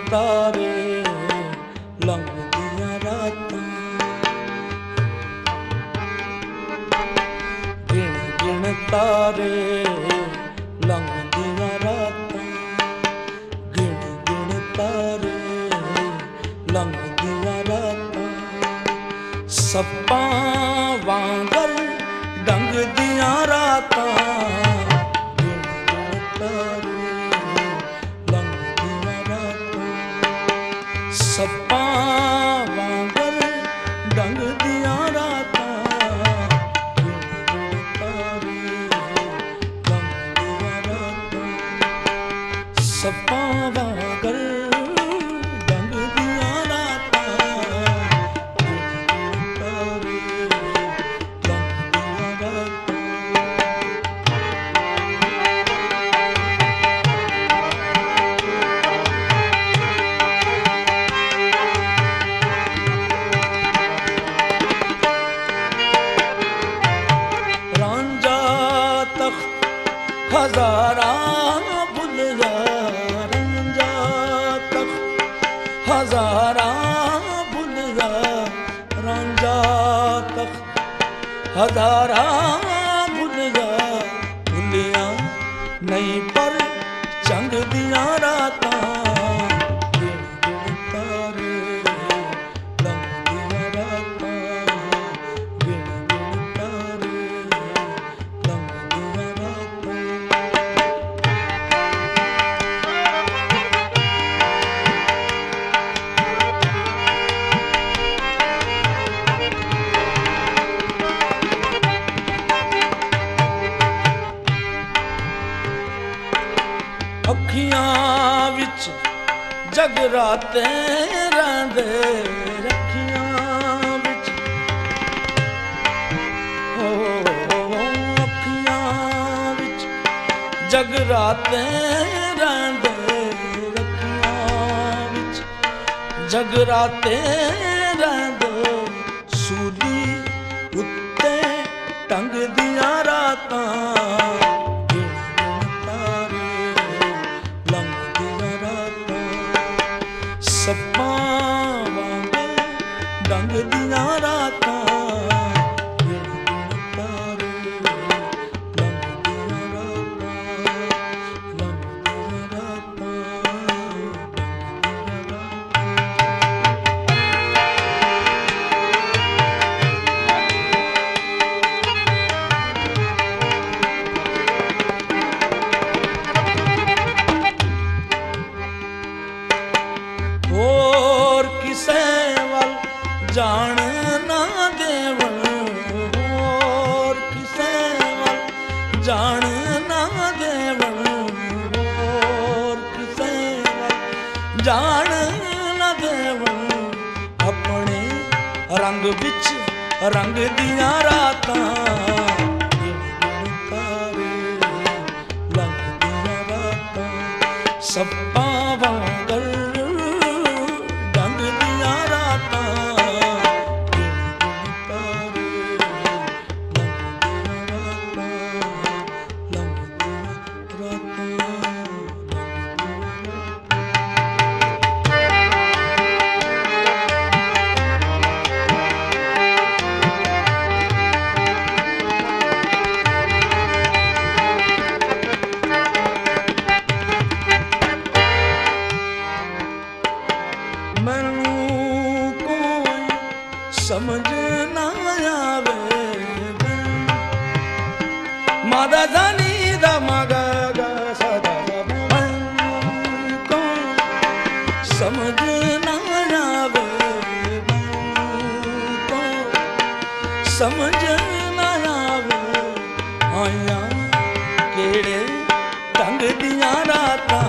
तारे लंघदियां रातां, गिण गिण तारे लंघदियां रातां, गिण गिण तारे लंघदियां रातां, सप्पां वांगर डंगदियां रातां, सप्पां वांगर डंगदियां रातां, गिण तारे लंघदियां रातां, सप्पां वांगर डंगदियां रातां, गिण तारे लंघदियां रातां। हजारां भुलिया रंजा तख्त, हजारां भुलिया रंजा तख्त, हजारां भुलिया भुलिया नहीं पर चंगदियां रातां, गिण गिण तारे लंघदियां रातां, गिण गिण तारे लंघदियां रातां। अखियां विच जगराते रहिंदे, अखियां विच अखियां विच जगराते रहिंदे, अखियां विच जगराते रहिंदे, सूली उत्ते टंगदियां रातां, सप्पां वांगर डंगदियां रातां, गिण गिण तारे लंघदियां रातां, लंघदियां रातां, लंघदियां होर किसे वल जान ना देवण, होर किसे वल जान ना देवण, होर किसे वल जान ना देवण, अपने रंग विच रंगदियां रातां, गिण गिण तारे लंघदियां रातां, सप्पां वांगर डंगदियां रातां, गिण गिण तारे लंघदियां रातां, लंघदियां रातां, लंघदियां समझ ना आवे, मादा जानी दा मगा गा सदा को समझ ना आवे, को समझ ना आवे, आया केड़े ढंग दियां रातां,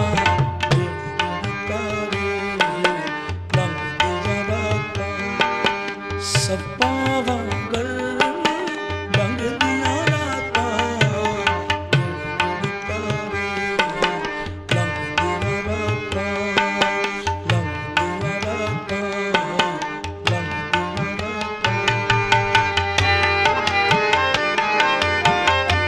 सप्पां वांगर डंगदियां रातां, गिण गिण तारे लंघदियां रातां, लंघदियां रातां, लंघदियां रातां।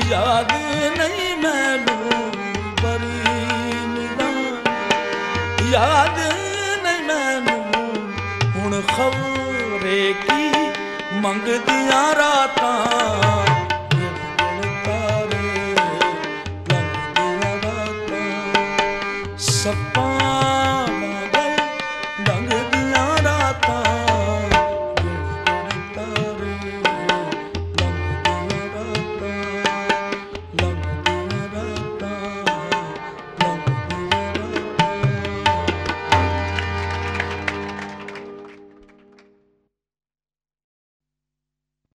याद नहीं मैनू बड़ी नींदा याद नहीं मैनू हुण खबरे की मंगदियां रातां